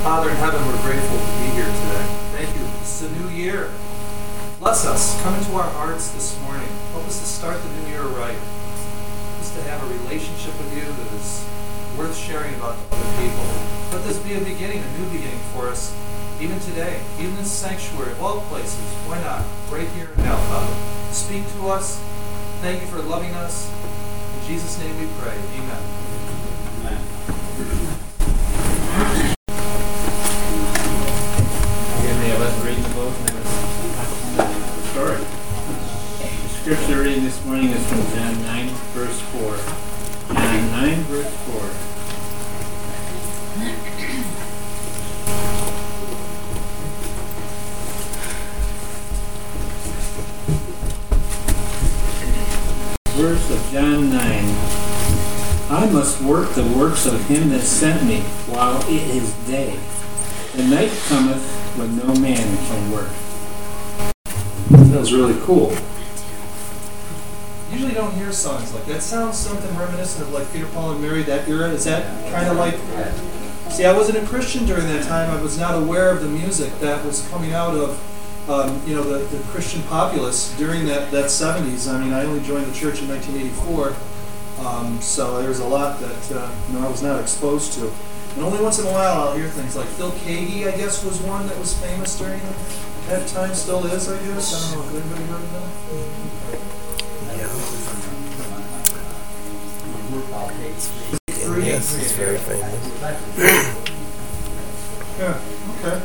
Father in heaven, we're grateful to be here today. Thank you. It's a new year. Bless us. Come into our hearts this morning. Help us to start the new year right. Help us to have a relationship with you that is worth sharing about to other people. Let this be a beginning, a new beginning for us, even today, even in this sanctuary, of all places. Why not? Right here and now, Father. Speak to us. Thank you for loving us. In Jesus' name we pray. Amen. Amen. Again, let's read the book and the story. The scripture reading this morning is from John 9, verse 4. John 9, verse 4. Verse of John 9. I must work the works of him that sent me while it is day. The night cometh when no man can work. That was really cool. Usually don't hear songs like that. Sounds something reminiscent of like Peter, Paul, and Mary, that era. Is that kind of like... See, I wasn't a Christian during that time. I was not aware of the music that was coming out of the Christian populace during that 70s. I mean, I only joined the church in 1984, so there's a lot that I was not exposed to. And only once in a while I'll hear things like Phil Keaggy, I guess, was one that was famous during that time, still is, I guess. I don't know if anybody heard of that? Yes, it's very famous. Yeah, okay.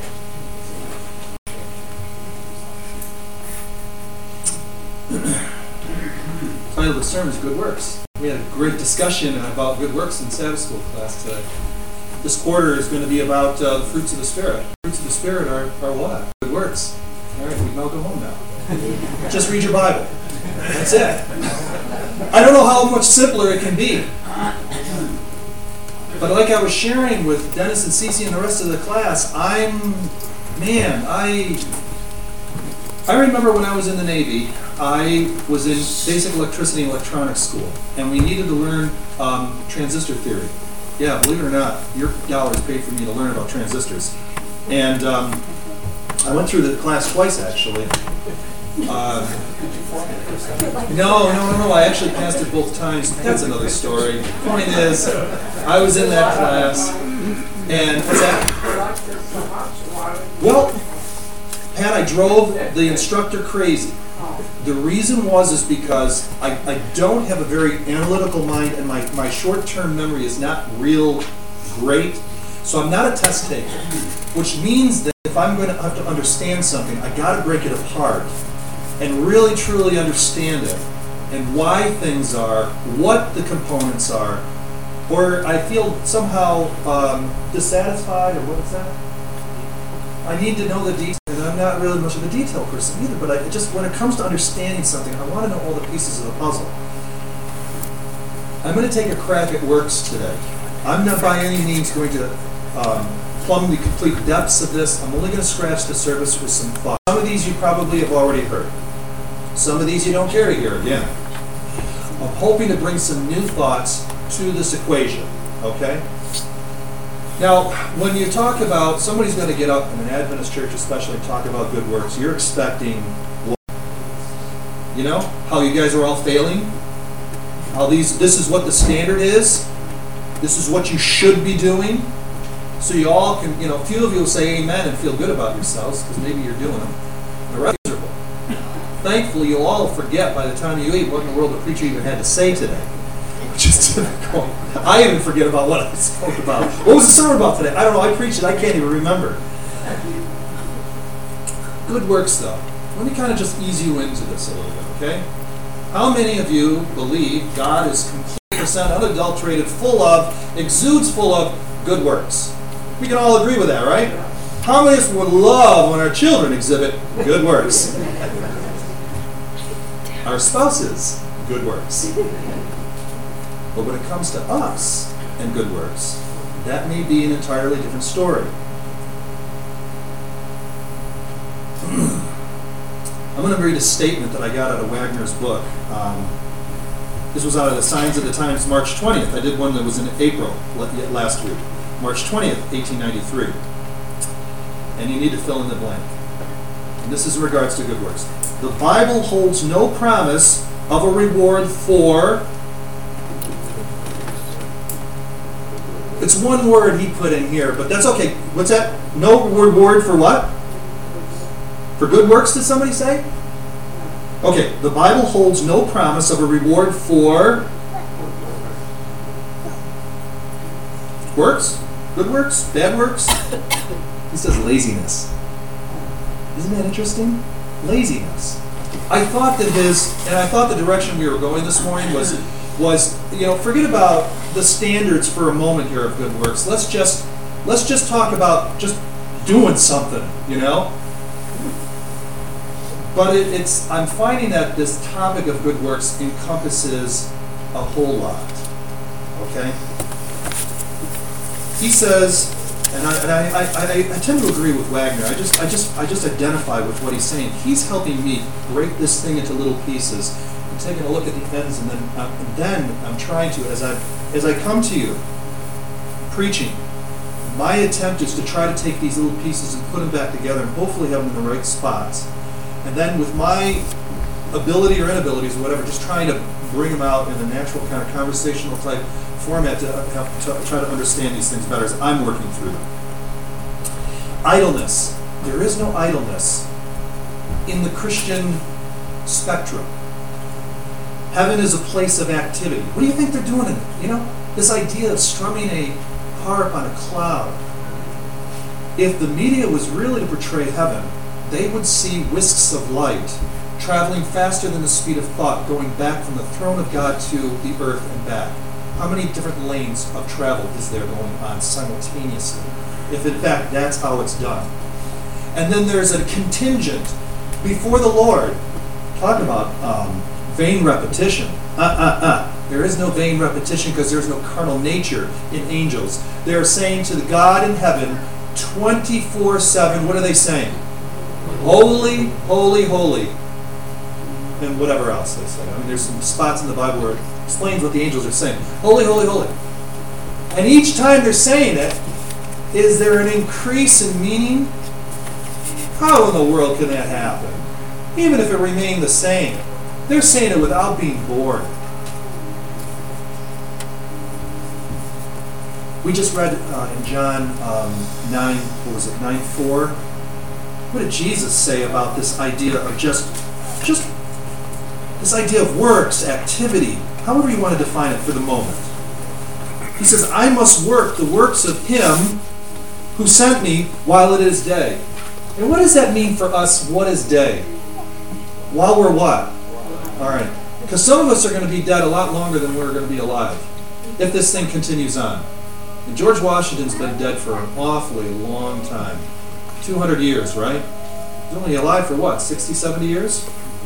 Title of the sermon is Good Works. We had a great discussion about good works in Sabbath school class today. This quarter is going to be about the fruits of the Spirit. Fruits of the Spirit are what? Good works. All right, we can all go home now. Just read your Bible. That's it. I don't know how much simpler it can be. But like I was sharing with Dennis and Cece and the rest of the class, I remember when I was in the Navy, I was in basic electricity and electronics school, and we needed to learn transistor theory. Yeah, believe it or not, your dollars paid for me to learn about transistors. And I went through the class twice, actually. No, I actually passed it both times. That's another story. Point is, I was in that class, and what's that? Well, Pat, I drove the instructor crazy. The reason is because I don't have a very analytical mind, and my short-term memory is not real great, so I'm not a test taker, which means that if I'm going to have to understand something, I got to break it apart and really truly understand it, and why things are, what the components are, or I feel somehow dissatisfied, or what is that? I need to know the details, and I'm not really much of a detail person either, but when it comes to understanding something, I want to know all the pieces of the puzzle. I'm going to take a crack at works today. I'm not by any means going to plumb the complete depths of this. I'm only going to scratch the surface with some thoughts. Some of these you probably have already heard. Some of these you don't care to hear again. I'm hoping to bring some new thoughts to this equation, okay? Now, when you talk about, somebody's going to get up in an Adventist church especially and talk about good works, you're expecting what? You know, how you guys are all failing? How this is what the standard is? This is what you should be doing? So you all can, a few of you will say amen and feel good about yourselves because maybe you're doing them. The rest are miserable. Thankfully, you'll all forget by the time you eat what in the world the preacher even had to say today. Which is typical. I even forget about what I spoke about. What was the sermon about today? I don't know. I preached it. I can't even remember. Good works, though. Let me kind of just ease you into this a little bit, okay? How many of you believe God is complete percent unadulterated, exudes full of good works? We can all agree with that, right? How many of us would love when our children exhibit good works? Our spouses, good works. But when it comes to us and good works, that may be an entirely different story. I'm going to read a statement that I got out of Wagner's book. This was out of the Signs of the Times, March 20th. I did one that was in April last week. March 20th, 1893. And you need to fill in the blank. And this is in regards to good works. The Bible holds no promise of a reward for... It's one word he put in here, but that's okay. What's that? No reward for what? For good works, did somebody say? Okay, the Bible holds no promise of a reward for works? Good works? Bad works? He says laziness. Isn't that interesting? Laziness. I thought the direction we were going this morning was forget about the standards for a moment here of good works. Let's just talk about just doing something, But I'm finding that this topic of good works encompasses a whole lot. Okay? He says, and I tend to agree with Wagner. I just identify with what he's saying. He's helping me break this thing into little pieces. I'm taking a look at the ends, and then I'm trying to, as I come to you, preaching. My attempt is to try to take these little pieces and put them back together, and hopefully have them in the right spots. And then with my ability or inabilities or whatever, just trying to bring them out in a natural kind of conversational type format to try to understand these things better as I'm working through them. Idleness. There is no idleness in the Christian spectrum. Heaven is a place of activity. What do you think they're doing in it? This idea of strumming a harp on a cloud. If the media was really to portray heaven, they would see wisps of light traveling faster than the speed of thought, going back from the throne of God to the earth and back. How many different lanes of travel is there going on simultaneously? If in fact that's how it's done. And then there's a contingent before the Lord. Talk about vain repetition. There is no vain repetition because there's no carnal nature in angels. They're saying to the God in heaven 24/7, what are they saying? Holy, holy, holy. And whatever else they say. There's some spots in the Bible where it explains what the angels are saying. Holy, holy, holy. And each time they're saying it, is there an increase in meaning? How in the world can that happen? Even if it remained the same. They're saying it without being bored. We just read in John 9:4. What did Jesus say about this idea of just this idea of works, activity, however you want to define it for the moment? He says, I must work the works of him who sent me while it is day. And what does that mean for us, what is day? While we're what? All right. Because some of us are going to be dead a lot longer than we're going to be alive if this thing continues on. And George Washington's been dead for an awfully long time. 200 years, right? He's only alive for what, 60, 70 years?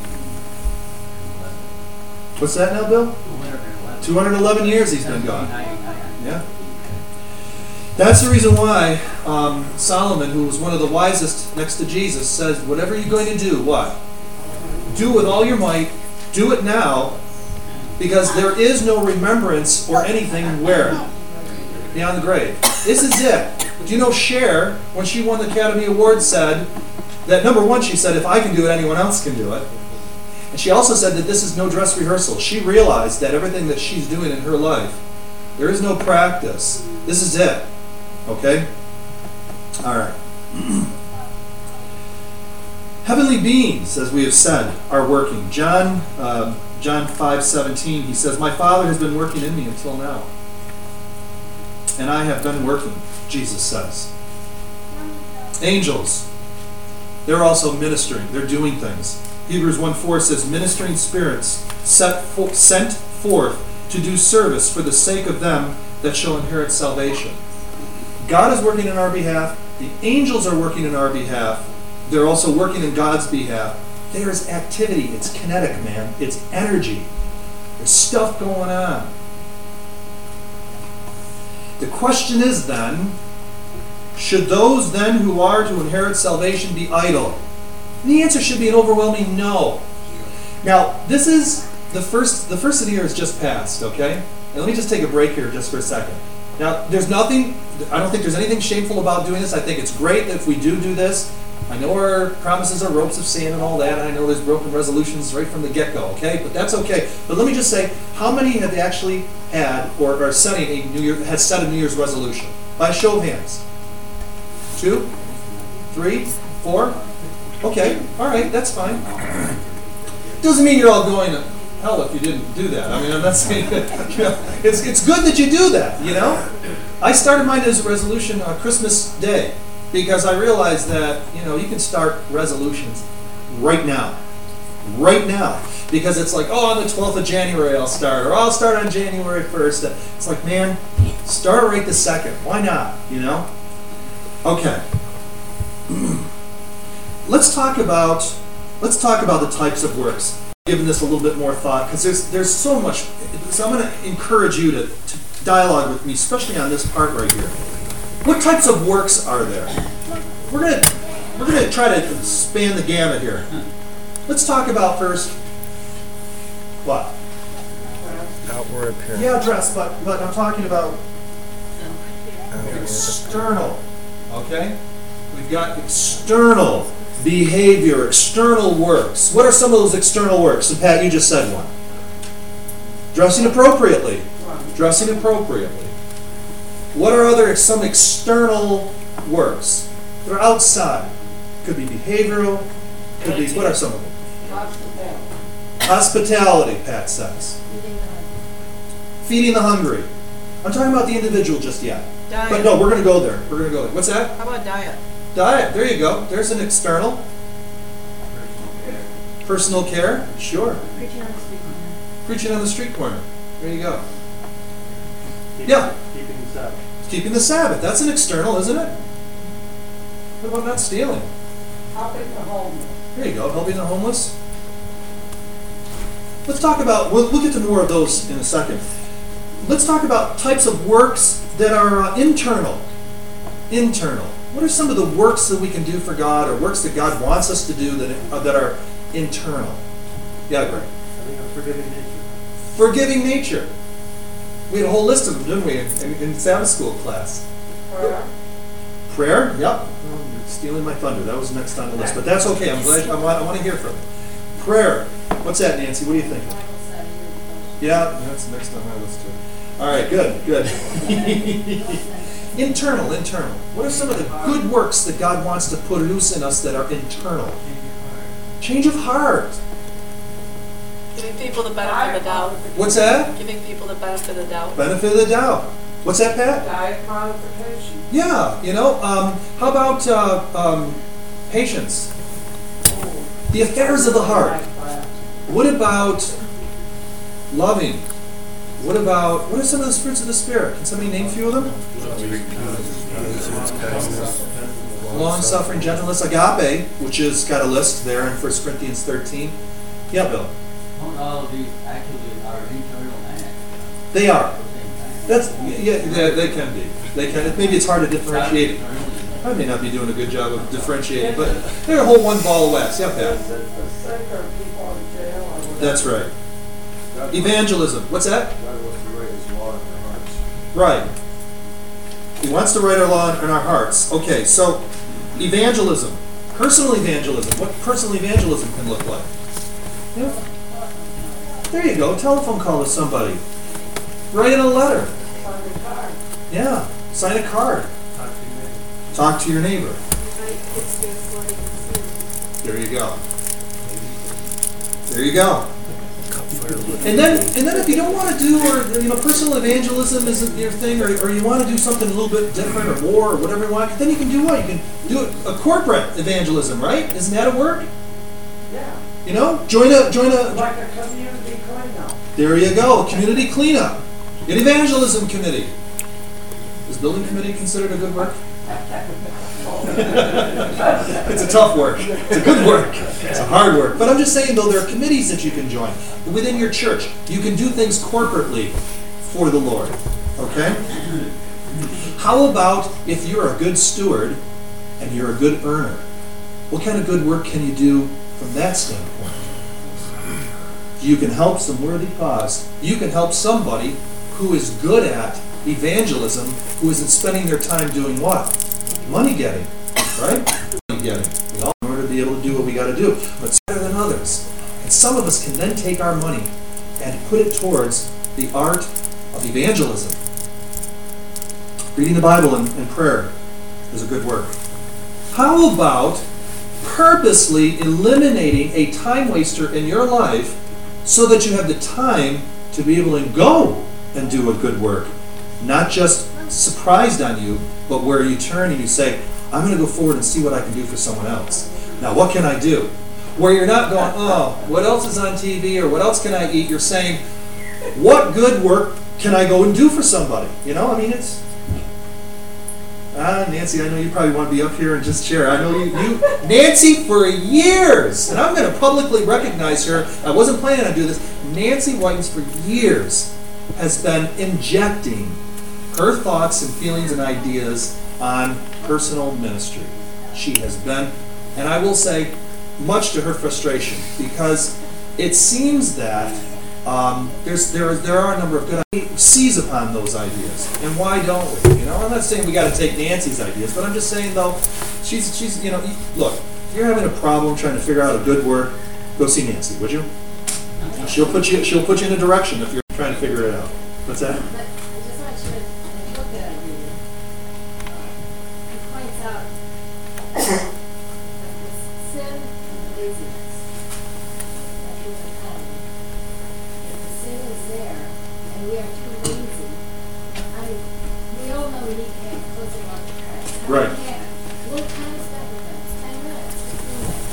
What's that now, Bill? 211 years he's been gone. Yeah. That's the reason why Solomon, who was one of the wisest next to Jesus, says, whatever you're going to do, what? Do with all your might, do it now, because there is no remembrance or anything where? Beyond the grave. This is it. Do you know Cher, when she won the Academy Award, said that, number one, she said, if I can do it, anyone else can do it. And she also said that this is no dress rehearsal. She realized that everything that she's doing in her life, there is no practice. This is it. Okay? All right. Heavenly beings, as we have said, are working. John 5:17, he says, my Father has been working in me until now. And I have been working, Jesus says. Angels, they're also ministering. They're doing things. Hebrews 1:4 says, ministering spirits sent forth to do service for the sake of them that shall inherit salvation. God is working in our behalf. The angels are working in our behalf. They're also working in God's behalf. There is activity. It's kinetic, man. It's energy. There's stuff going on. The question is then, should those then who are to inherit salvation be idle? And the answer should be an overwhelming no. Now, this is the first of the year has just passed, okay? And let me just take a break here just for a second. Now, there's nothing I don't think there's anything shameful about doing this. I think it's great if we do this. I know our promises are ropes of sand and all that, and I know there's broken resolutions right from the get-go, okay? But that's okay. But let me just say, how many have actually had or are setting a set a New Year's resolution? By a show of hands. 2, 3, 4? Okay, all right, that's fine. Doesn't mean you're all going to hell if you didn't do that. I mean, I'm not saying that, you know, it's good that you do that, you know? I started mine as a resolution on Christmas Day because I realized that, you know, you can start resolutions right now. Right now. Because it's like, oh, on the 12th of January I'll start, or I'll start on January 1st. It's like, man, start right the second. Why not, you know? Okay. Let's talk about the types of works. Given this a little bit more thought, because there's so much. So I'm going to encourage you to dialogue with me, especially on this part right here. What types of works are there? We're gonna try to span the gamut here. Let's talk about first what? Outward appearance. Yeah, dress, but I'm talking about external. Okay, we've got external behavior, external works. What are some of those external works? And Pat, you just said one. Dressing appropriately. Dressing appropriately. What are some external works? They're outside. Could be behavioral. Could be, what are some of them? Hospitality, Pat says. Feeding the hungry. I'm talking about the individual just yet. Diet. But no, we're going to go there. We're going to go there. What's that? How about diet? Diet. There you go. There's an external. Personal care. Sure. Preaching on the street corner. Preaching on the street corner. There you go. Yeah. Keeping the Sabbath. Keeping the Sabbath. That's an external, isn't it? What about not stealing? Helping the homeless. There you go. Helping the homeless. Let's talk about, we'll get to more of those in a second. Let's talk about types of works that are internal. Internal. What are some of the works that we can do for God, or works that God wants us to do that are internal? Yeah, Greg. I think of forgiving nature. Forgiving nature. We had a whole list of them, didn't we, in Sabbath school class? Prayer. Prayer? Yep. Oh, you're stealing my thunder. That was next on the list. But that's okay. I'm glad. I want to hear from you. Prayer. What's that, Nancy? What do you think? Yeah, that's next on my list too. All right, good. Internal. What are some of the good works that God wants to put loose in us that are internal? Change of heart. Giving people the benefit of the doubt. What's that? Giving people the benefit of the doubt. Benefit of the doubt. What's that, Pat? Diet modification. Yeah, how about patience? The affairs of the heart. What about loving? What are some of the fruits of the Spirit? Can somebody name a few of them? Long-suffering, gentleness, agape, which has got a list there in 1 Corinthians 13. Yeah, Bill. All of these actually are internal acts. They are. They can be. They can. Maybe it's hard to differentiate. I may not be doing a good job of differentiating, but they're a whole one ball of wax. Yeah, Pat. That's right. Evangelism. What's that? God wants to write His law in our hearts. Right. He wants to write our law in our hearts. Okay, so evangelism. Personal evangelism. What personal evangelism can look like? Yeah. There you go. Telephone call to somebody. Write in a letter. Yeah. Sign a card. Talk to your neighbor. There you go. There you go. And then if you don't want to do, or personal evangelism isn't your thing, or you want to do something a little bit different or more or whatever you want, then you can do what? You can do a corporate evangelism, right? Isn't that a work? Yeah. Join a Like a community cleanup. There you go, community cleanup. An evangelism committee. Is building committee considered a good work? It's a tough work. It's a good work. It's a hard work. But I'm just saying, though, there are committees that you can join. Within your church, you can do things corporately for the Lord. Okay? How about if you're a good steward and you're a good earner? What kind of good work can you do from that standpoint? You can help some worthy cause. You can help somebody who is good at evangelism who isn't spending their time doing what? Money getting, right? Money getting. We all in order to be able to do what we got to do, but it's better than others. And some of us can then take our money and put it towards the art of evangelism. Reading the Bible and prayer is a good work. How about purposely eliminating a time waster in your life so that you have the time to be able to go and do a good work? Not just surprised on you, but where you turn and you say, I'm going to go forward and see what I can do for someone else. Now, what can I do? Where you're not going, oh, what else is on TV or what else can I eat? You're saying, what good work can I go and do for somebody? You know, I mean, it's... Nancy, I know you probably want to be up here and just share. I know you Nancy, for years, and I'm going to publicly recognize her. I wasn't planning on doing this. Nancy Whitens, for years, has been injecting her thoughts and feelings and ideas on personal ministry. She has been, and I will say, much to her frustration, because it seems that there are a number of good ideas. Seize upon those ideas, and why don't we? You know, I'm not saying we got to take Nancy's ideas, but I'm just saying though, she's you know, look, if you're having a problem trying to figure out a good work, go see Nancy, would you? She'll put you in a direction if you're trying to figure it out. What's that? But I just want you to look at it. He points out that this sin and laziness that we have come. If the sin is there and we are too lazy, we all know we need to have closing on the press. Right. What time is that with us? 10 minutes, 15 minutes.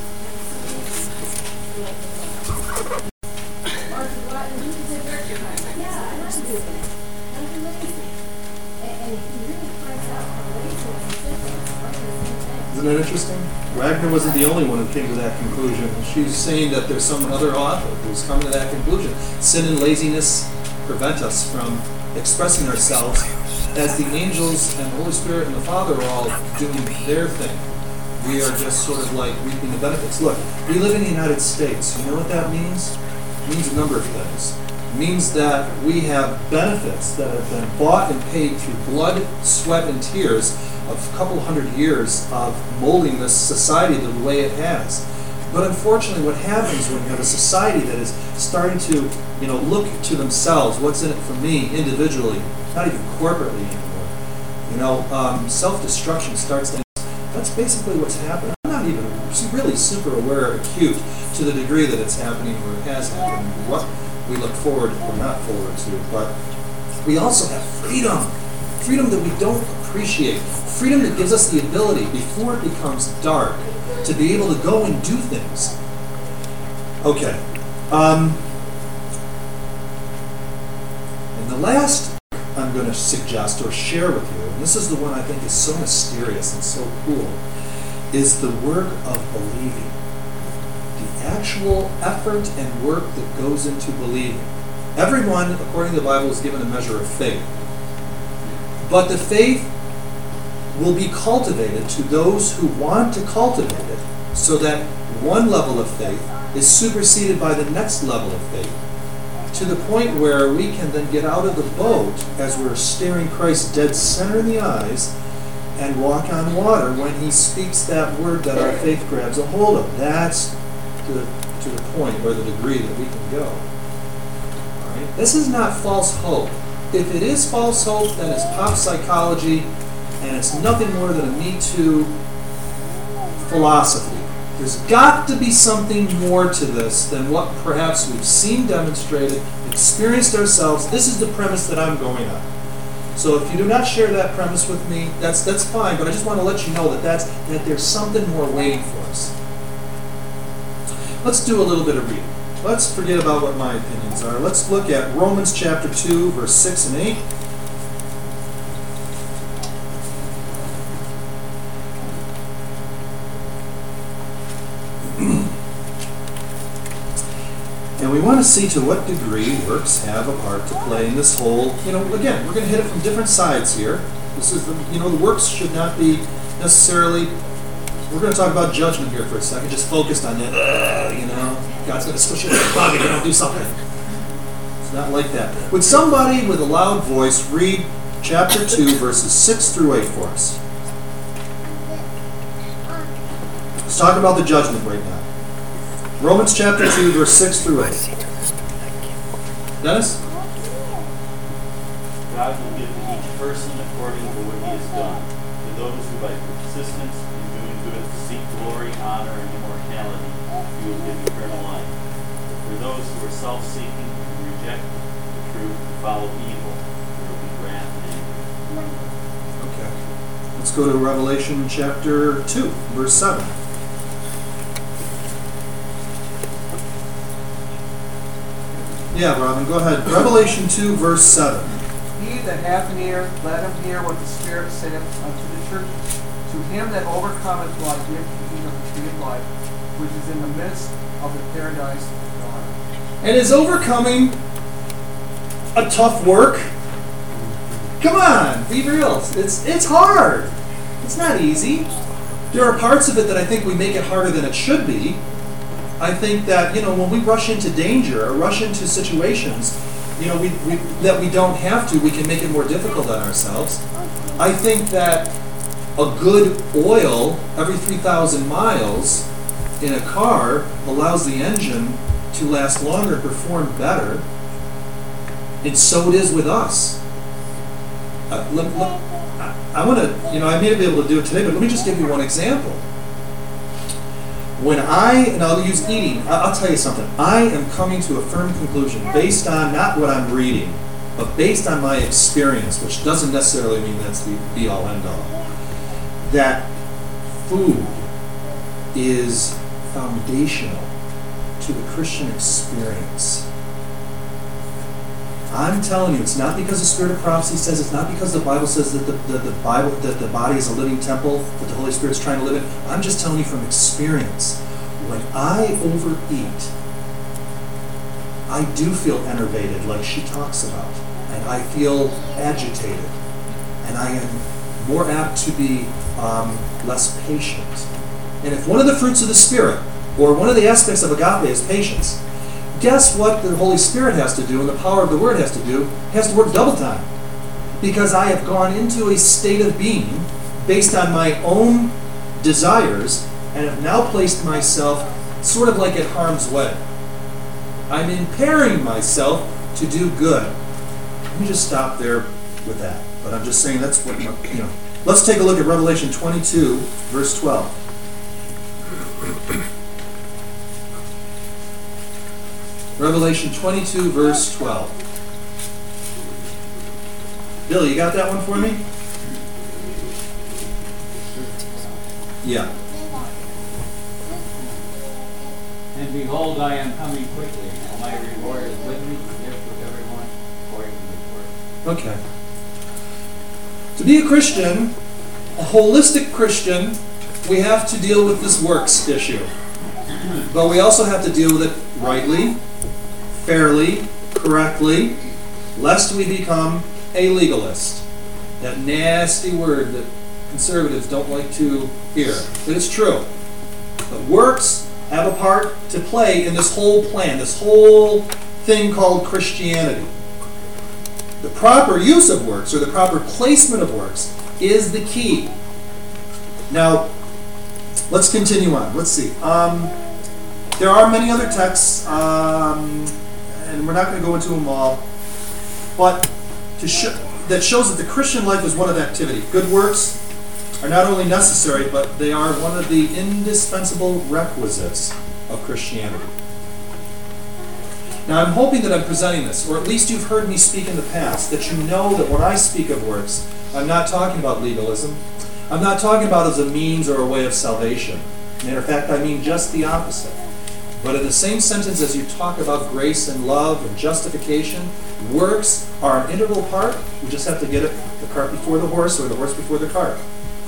Or to go out and do the church time. Yeah, I want to do that. I'm too lazy. And he really points out how laziness and sinfulness are the same thing. Isn't that interesting? Wagner wasn't the only one who came to that conclusion. She's saying that there's some other author who's come to that conclusion. Sin and laziness prevent us from expressing ourselves as the angels and the Holy Spirit and the Father are all doing their thing. We are just sort of like reaping the benefits. Look, we live in the United States. You know what that means? It means a number of things. It means that we have benefits that have been bought and paid through blood, sweat, and tears of a couple hundred years of molding this society the way it has. But unfortunately, what happens when you have a society that is starting to, you know, look to themselves, what's in it for me individually, not even corporately anymore. You know, self-destruction starts to. That's basically what's happening. I'm not even really super aware or acute to the degree that it's happening or it has happened, what we look forward or not forward to. But we also have freedom. Freedom that we don't appreciate. Freedom that gives us the ability, before it becomes dark, to be able to go and do things. Okay. And the last I'm going to suggest or share with you, and this is the one I think is so mysterious and so cool, is the work of believing. The actual effort and work that goes into believing. Everyone, according to the Bible, is given a measure of faith. But the faith will be cultivated to those who want to cultivate it, so that one level of faith is superseded by the next level of faith, to the point where we can then get out of the boat as we're staring Christ dead center in the eyes and walk on water when he speaks that word that our faith grabs a hold of. That's to the point or the degree that we can go. All right? This is not false hope. If it is false hope, then it's pop psychology, and it's nothing more than a Me Too philosophy. There's got to be something more to this than what perhaps we've seen demonstrated, experienced ourselves. This is the premise that I'm going on. So if you do not share that premise with me, that's fine, but I just want to let you know that there's something more waiting for us. Let's do a little bit of reading. Let's forget about what my opinions are. Let's look at Romans chapter 2, verse 6 and 8. And we want to see to what degree works have a part to play in this whole, again, we're going to hit it from different sides here. This is, the works should not be necessarily, we're going to talk about judgment here for a second, just focused on that, God's going to squish you in the bug if you don't do something. It's not like that. Would somebody with a loud voice read chapter 2, verses 6 through 8 for us? Let's talk about the judgment right now. Romans chapter 2, verse 6 through 8. Dennis? God will give to each person according to what he has done. To those who by persistence in doing good seek glory, honor, and immortality, he will give eternal life. For those who are self-seeking and reject the truth and follow evil, there will be wrath and anger. Okay. Let's go to Revelation chapter 2, verse 7. Yeah, Robin, go ahead. Revelation 2, verse 7. He that hath an ear, let him hear what the Spirit saith unto the churches. To him that overcometh will I give to eat of the tree of life, which is in the midst of the paradise of God. And is overcoming a tough work? Come on, be real. It's hard. It's not easy. There are parts of it that I think we make it harder than it should be. I think that, when we rush into danger or rush into situations, that we don't have to, we can make it more difficult on ourselves. I think that a good oil every 3,000 miles in a car allows the engine to last longer, perform better, and so it is with us. I want to, I may be able to do it today, but let me just give you one example. And I'll use eating, I'll tell you something. I am coming to a firm conclusion based on not what I'm reading, but based on my experience, which doesn't necessarily mean that's the be-all, end-all, that food is foundational to the Christian experience. I'm telling you, it's not because the Spirit of prophecy says, it's not because the Bible says that the body is a living temple that the Holy Spirit's trying to live in. I'm just telling you from experience. When I overeat, I do feel enervated, like she talks about, and I feel agitated, and I am more apt to be less patient. And if one of the fruits of the Spirit, or one of the aspects of agape is patience, guess what the Holy Spirit has to do and the power of the Word has to do? It has to work double time. Because I have gone into a state of being based on my own desires and have now placed myself sort of like at harm's way. I'm impairing myself to do good. Let me just stop there with that. But I'm just saying that's what, Let's take a look at Revelation 22, verse 12. Revelation 22, verse 12. Bill, you got that one for me? Yeah. And behold, I am coming quickly, and my reward is with me to give to everyone according to his work. Okay. To be a Christian, a holistic Christian, we have to deal with this works issue. But we also have to deal with it rightly, fairly, correctly, lest we become a legalist. That nasty word that conservatives don't like to hear. But it's true. The works have a part to play in this whole plan, this whole thing called Christianity. The proper use of works, or the proper placement of works, is the key. Now, let's continue on. Let's see. There are many other texts, and we're not going to go into them all, but that shows that the Christian life is one of activity. Good works are not only necessary, but they are one of the indispensable requisites of Christianity. Now, I'm hoping that I'm presenting this, or at least you've heard me speak in the past, that you know that when I speak of works, I'm not talking about legalism. I'm not talking about as a means or a way of salvation. Matter of fact, I mean just the opposite. But in the same sentence as you talk about grace and love and justification, works are an integral part. We just have to get the cart before the horse, or the horse before the cart.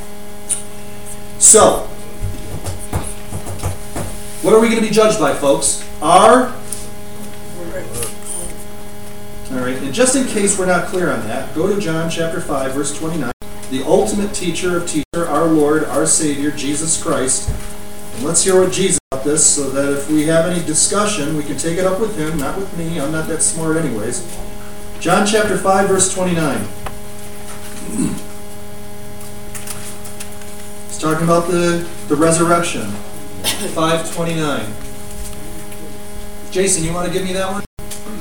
So, what are we going to be judged by, folks? All right, and just in case we're not clear on that, go to John chapter 5, verse 29. The ultimate teacher of teachers, our Lord, our Savior, Jesus Christ, And let's hear what Jesus about this, so that if we have any discussion, we can take it up with him, not with me. I'm not that smart anyways. John chapter 5, verse 29. It's talking about the resurrection. 5:29. Jason, you want to give me that one?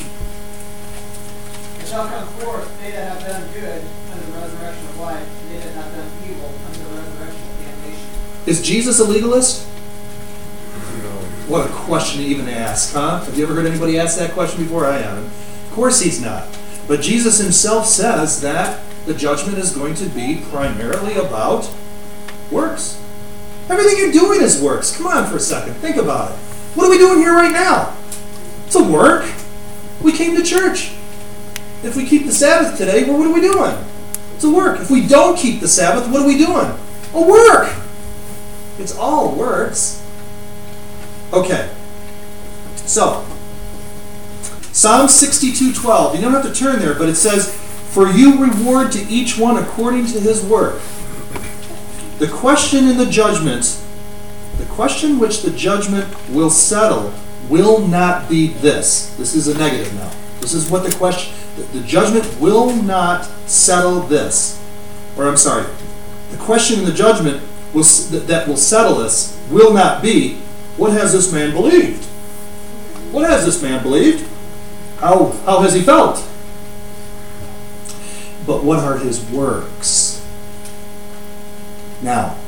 It shall come forth, they that have done good unto the resurrection of life, and they that have done evil unto the resurrection of damnation. Is Jesus a legalist? What a question to even ask, huh? Have you ever heard anybody ask that question before? I haven't. Of course he's not. But Jesus himself says that the judgment is going to be primarily about works. Everything you're doing is works. Come on for a second. Think about it. What are we doing here right now? It's a work. We came to church. If we keep the Sabbath today, well, what are we doing? It's a work. If we don't keep the Sabbath, what are we doing? A work. It's all works. Okay. So, Psalm 62:12. You don't have to turn there, but it says, "For you reward to each one according to his work." The question in the judgment, the question which the judgment will settle, will not be this. This is a negative now. This is what the question, the judgment will not settle this. Or I'm sorry, the question in the judgment that will settle this will not be, what has this man believed? What has this man believed? How has he felt? But what are his works? Now,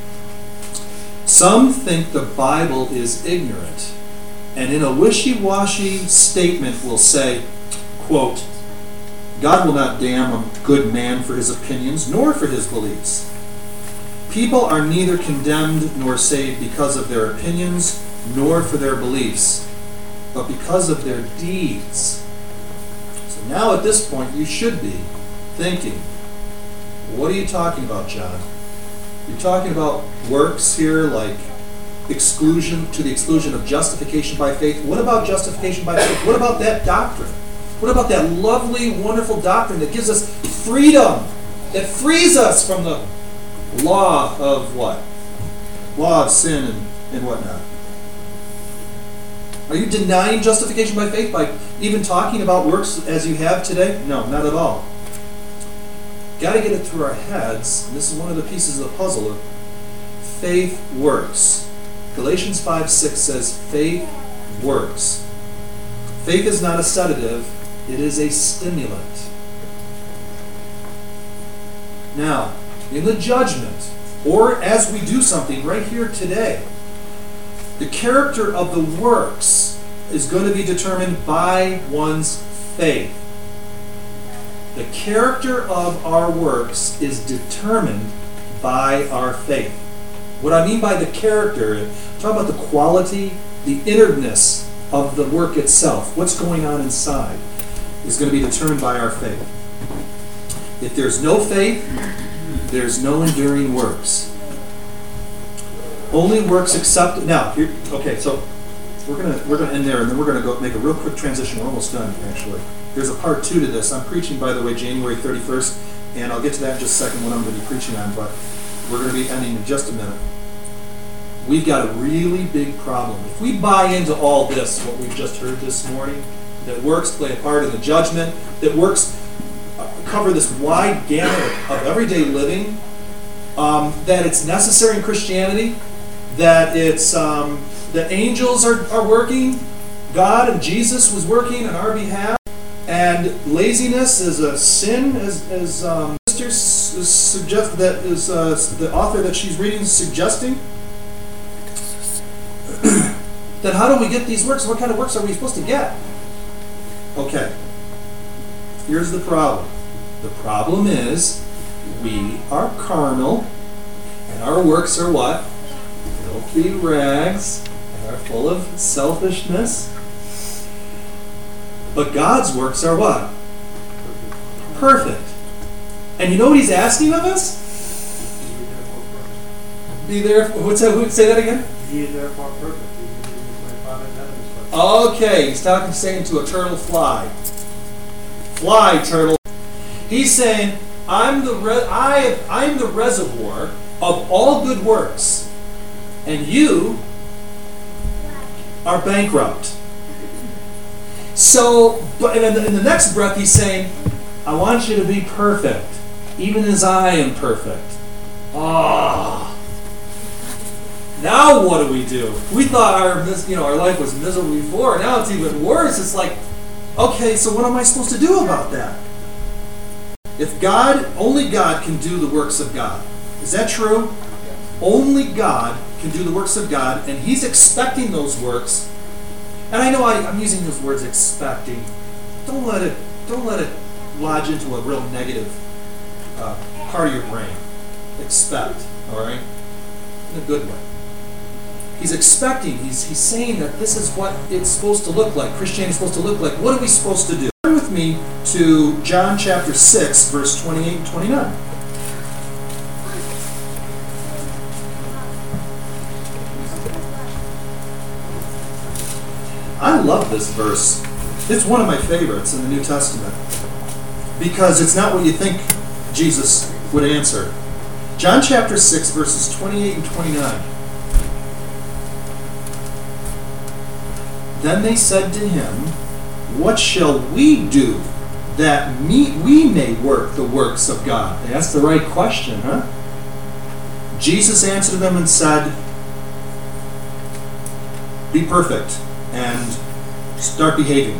some think the Bible is ignorant, and in a wishy-washy statement will say, quote, God will not damn a good man for his opinions, nor for his beliefs. People are neither condemned nor saved because of their opinions, nor for their beliefs, but because of their deeds. So now at this point you should be thinking, what are you talking about, John? You're talking about works here like exclusion to the exclusion of justification by faith. What about justification by faith? What about that doctrine? What about that lovely, wonderful doctrine that gives us freedom, that frees us from the law of what? Law of sin and whatnot. Are you denying justification by faith by even talking about works as you have today? No, not at all. Got to get it through our heads. This is one of the pieces of the puzzle of faith works. Galatians 5:6 says faith works. Faith is not a sedative, it is a stimulant. Now, in the judgment, or as we do something right here today, the character of the works is going to be determined by one's faith. The character of our works is determined by our faith. What I mean by the character, I'm talking about the quality, the innerness of the work itself. What's going on inside is going to be determined by our faith. If there's no faith, there's no enduring works. Only works accepted. Now, here, okay, so we're gonna end there, and then we're gonna go make a real quick transition. We're almost done, actually. There's a part 2 to this. I'm preaching, by the way, January 31st, and I'll get to that in just a second, what I'm going to be preaching on, but we're going to be ending in just a minute. We've got a really big problem. If we buy into all this, what we've just heard this morning, that works play a part in the judgment, that works cover this wide gamut of everyday living, that it's necessary in Christianity, that it's that angels are working, God and Jesus was working on our behalf, and laziness is a sin, as Sister suggests, that is the author that she's reading is suggesting. Then how do we get these works? What kind of works are we supposed to get? Okay. Here's the problem. The problem is we are carnal, and our works are what? Filthy rags, and are full of selfishness. But God's works are what? Perfect. And you know what he's asking of us? Be there. What's that? Say that again? He is therefore perfect. Okay, he's saying to a turtle fly. Fly, turtle. He's saying, I'm the reservoir of all good works. and you are bankrupt. So, but in the next breath, he's saying, I want you to be perfect, even as I am perfect. Ah. Now what do? We thought our life was miserable before. Now it's even worse. It's like, okay, so what am I supposed to do about that? If only God can do the works of God. Is that true? Only God can do the works of God, and He's expecting those works. And I know I'm using those words, expecting. Don't let it lodge into a real negative part of your brain. Expect, all right? In a good way. He's expecting, he's saying that this is what it's supposed to look like. Christianity is supposed to look like. What are we supposed to do? Turn with me to John chapter 6, verse 28 and 29. I love this verse. It's one of my favorites in the New Testament because it's not what you think Jesus would answer. John chapter 6, verses 28 and 29. Then they said to him, what shall we do that we may work the works of God? They asked the right question, huh? Jesus answered them and said, be perfect and start behaving.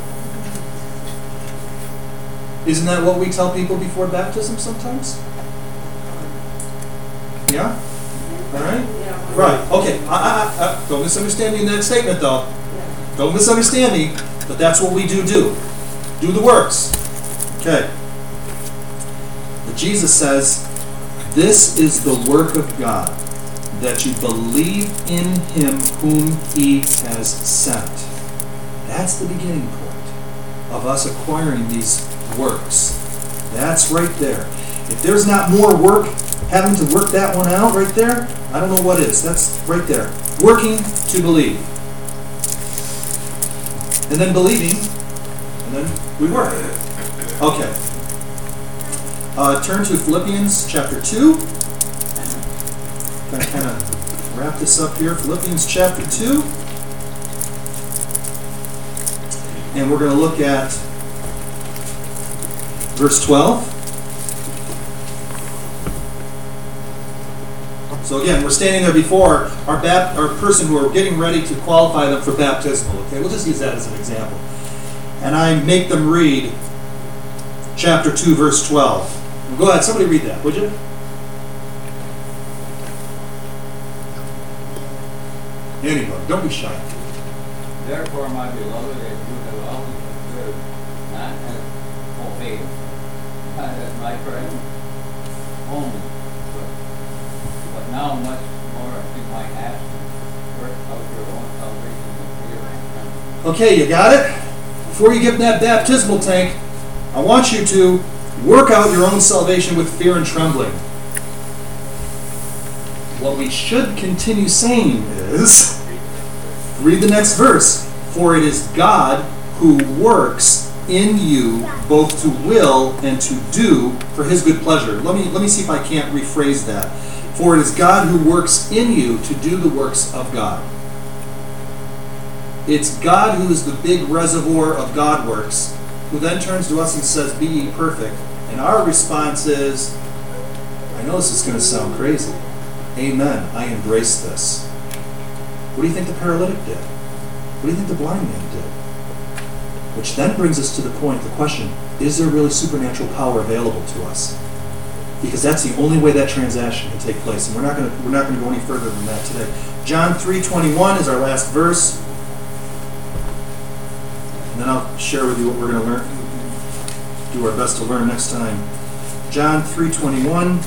Isn't that what we tell people before baptism sometimes? Yeah? All right? Right. Okay. Don't misunderstand me in that statement, though. Don't misunderstand me, but that's what we do. Do the works. Okay. But Jesus says, this is the work of God, that you believe in Him whom He has sent. That's the beginning point of us acquiring these works. That's right there. If there's not more work, having to work that one out right there, I don't know what is. That's right there. Working to believe. And then believing, and then we work. Okay. Turn to Philippians chapter 2. Going to kind of wrap this up here. Philippians chapter 2. And we're going to look at verse 12. So again, we're standing there before our person who are getting ready to qualify them for baptismal. Okay, we'll just use that as an example. And I make them read chapter 2, verse 12. Go ahead, somebody read that, would you? Anybody, don't be shy. Therefore, my beloved, as you have always observed, not as obeyed, not as my friend only, but now much more in my absence, work out your own salvation with fear and trembling. Okay, you got it? Before you get in that baptismal tank, I want you to work out your own salvation with fear and trembling. What we should continue saying is, read the next verse. For it is God who works in you both to will and to do for His good pleasure. Let me see if I can't rephrase that. For it is God who works in you to do the works of God. It's God who is the big reservoir of God works, who then turns to us and says, be ye perfect. And our response is, I know this is going to sound crazy. Amen. I embrace this. What do you think the paralytic did? What do you think the blind man did? Which then brings us to the point, the question, is there really supernatural power available to us? Because that's the only way that transaction can take place. And we're not going to go any further than that today. John 3:21 is our last verse. And then I'll share with you what we're going to learn. Do our best to learn next time. John 3:21.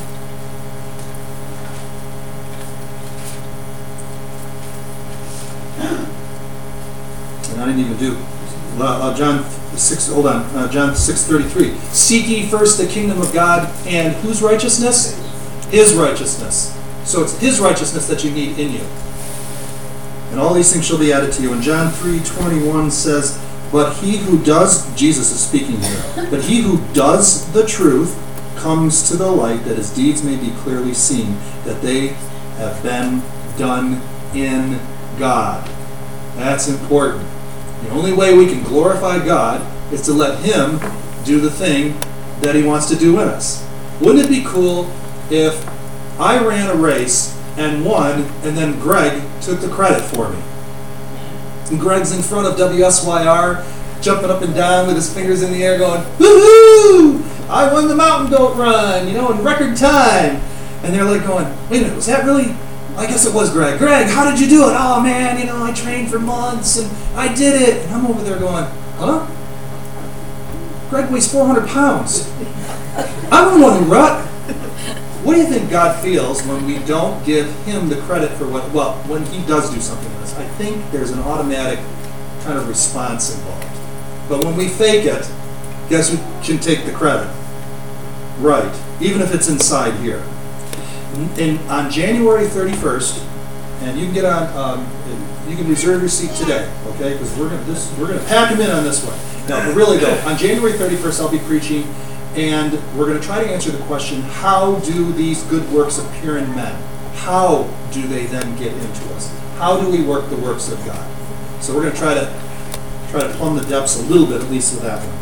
And I didn't even do John 6. Hold on, John 6:33. Seek ye first the kingdom of God and whose righteousness? His righteousness. So it's His righteousness that you need in you. And all these things shall be added to you. And John 3:21 says, but he who does, Jesus is speaking here, but he who does the truth comes to the light that his deeds may be clearly seen, that they have been done in God. That's important. The only way we can glorify God is to let Him do the thing that He wants to do in us. Wouldn't it be cool if I ran a race and won, and then Greg took the credit for me? And Greg's in front of WSYR, jumping up and down with his fingers in the air going, woohoo! I won the mountain goat run, in record time. And they're like going, wait a minute, was that really? I guess it was Greg. Greg, how did you do it? Oh man, I trained for months and I did it. And I'm over there going, huh? Greg weighs 400 pounds. I'm the one who rut. What do you think God feels when we don't give Him the credit for when He does do something in us? I think there's an automatic kind of response involved. But when we fake it, guess who can take the credit? Right, even if it's inside here. On January 31st, and you can get on, you can reserve your seat today, okay? Because we're gonna pack them in on this one. No, but really though, on January 31st, I'll be preaching, and we're going to try to answer the question: how do these good works appear in men? How do they then get into us? How do we work the works of God? So we're going to try to plumb the depths a little bit, at least with that one.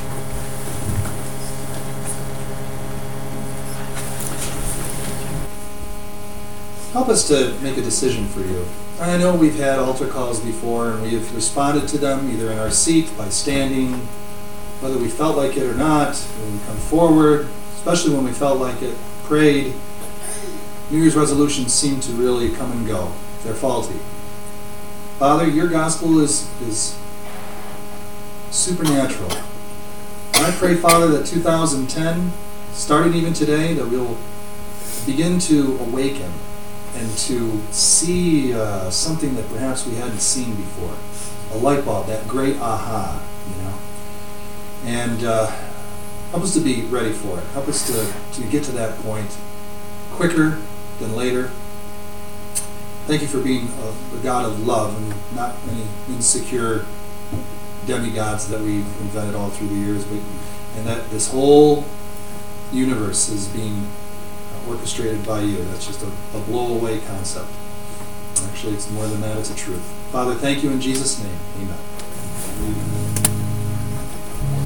Help us to make a decision for you. I know we've had altar calls before, and we've responded to them either in our seat, by standing, whether we felt like it or not, when we come forward, especially when we felt like it, prayed. New Year's resolutions seem to really come and go. They're faulty. Father, your gospel is supernatural. I pray, Father, that 2010, starting even today, that we'll begin to awaken and to see something that perhaps we hadn't seen before. A light bulb, that great aha, And help us to be ready for it. Help us to get to that point quicker than later. Thank you for being a God of love and not any insecure demigods that we've invented all through the years, and that this whole universe is being orchestrated by you. That's just a blow-away concept. Actually, it's more than that, it's a truth. Father, thank you in Jesus' name. Amen.